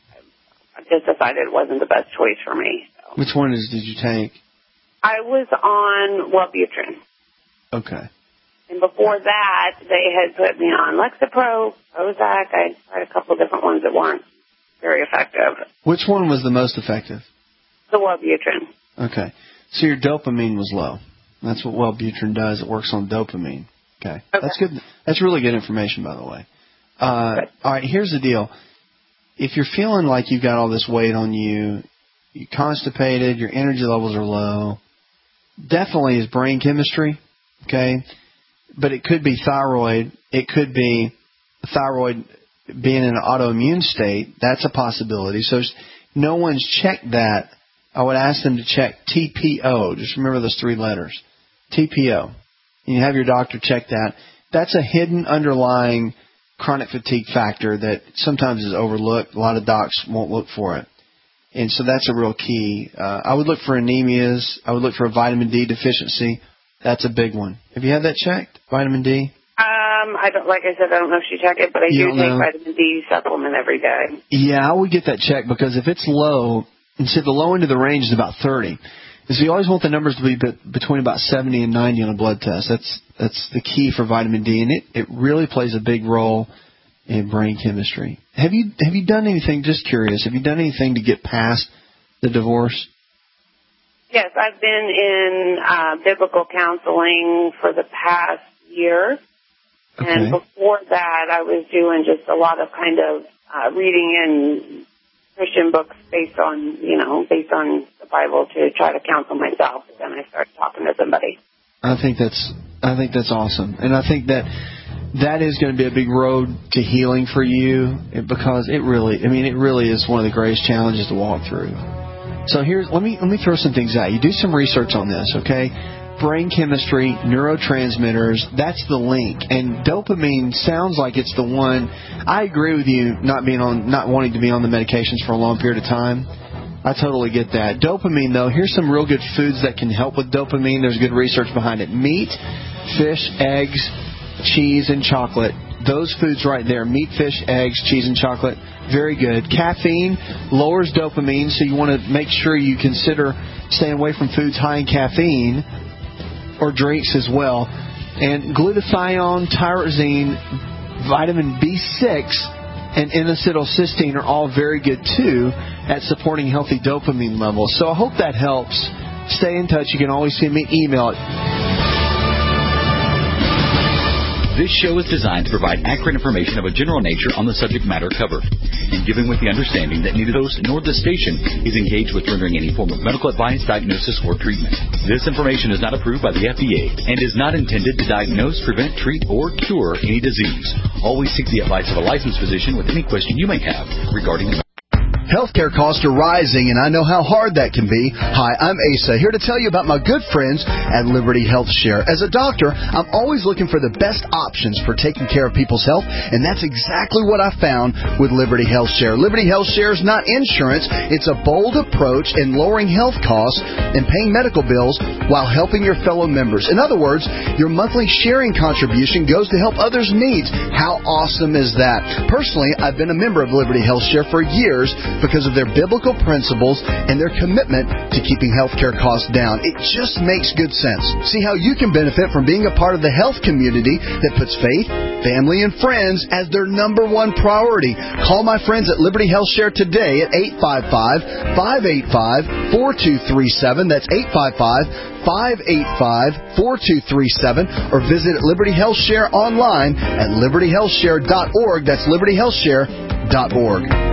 I just decided it wasn't the best choice for me. So. Which one is, did you take? I was on Wellbutrin. Okay. And before that, they had put me on Lexapro, Prozac. I tried a couple of different ones that weren't very effective. Which one was the most effective? The Wellbutrin. Okay. So your dopamine was low. That's what Wellbutrin does. It works on dopamine. Okay. okay. That's good. That's really good information, by the way. Uh, all right, here's the deal. If you're feeling like you've got all this weight on you, you're constipated, your energy levels are low, definitely is brain chemistry, okay? But it could be thyroid. It could be thyroid being in an autoimmune state. That's a possibility. So no one's checked that. I would ask them to check T P O. Just remember those three letters. T P O. And you have your doctor check that. That's a hidden underlying chronic fatigue factor that sometimes is overlooked. A lot of docs won't look for it. And so that's a real key. Uh, I would look for anemias. I would look for a vitamin D deficiency. That's a big one. Have you had that checked, vitamin D? Um, I don't, like I said, I don't know if she checked it, but I You do don't take know? vitamin D supplement every day. Yeah, I would get that checked because if it's low, and so the low end of the range is about thirty. And so you always want the numbers to be between about seventy and ninety on a blood test. That's that's the key for vitamin D, and it, it really plays a big role in brain chemistry. Have you have you done anything, just curious, have you done anything to get past the divorce? Yes, I've been in uh, biblical counseling for the past year. Okay. And before that, I was doing just a lot of kind of uh, reading in Christian books based on, you know, based on the Bible to try to counsel myself. And then I started talking to somebody. I think that's I think that's awesome, and I think that that is going to be a big road to healing for you because it really, I mean, it really is one of the greatest challenges to walk through. So here's let me let me throw some things out. You do some research on this, okay? Brain chemistry, neurotransmitters, that's the link. And dopamine sounds like it's the one. I agree with you not being on not wanting to be on the medications for a long period of time. I totally get that. Dopamine, though, here's some real good foods that can help with dopamine. There's good research behind it. Meat, fish, eggs, cheese, and chocolate. Those foods right there, meat, fish, eggs, cheese, and chocolate, very good. Caffeine lowers dopamine, so you want to make sure you consider staying away from foods high in caffeine or drinks as well. And glutathione, tyrosine, vitamin B six, and N-acetylcysteine are all very good, too, at supporting healthy dopamine levels. So I hope that helps. Stay in touch. You can always send me an email at This show is designed to provide accurate information of a general nature on the subject matter covered, and given with the understanding that neither host nor the station is engaged with rendering any form of medical advice, diagnosis, or treatment. This information is not approved by the F D A and is not intended to diagnose, prevent, treat, or cure any disease. Always seek the advice of a licensed physician with any question you may have regarding the Healthcare costs are rising, and I know how hard that can be. Hi, I'm Asa, here to tell you about my good friends at Liberty Health Share. As a doctor, I'm always looking for the best options for taking care of people's health, and that's exactly what I found with Liberty Health Share. Liberty Health Share is not insurance. It's a bold approach in lowering health costs and paying medical bills while helping your fellow members. In other words, your monthly sharing contribution goes to help others' needs. How awesome is that? Personally, I've been a member of Liberty Health Share for years because of their biblical principles and their commitment to keeping healthcare costs down. It just makes good sense. See how you can benefit from being a part of the health community that puts faith, family, and friends as their number one priority. Call my friends at Liberty Health Share today at eight five five, five eight five, four two three seven. That's eight five five, five eight five, four two three seven. Or visit Liberty Health Share online at liberty health share dot org. That's liberty health share dot org.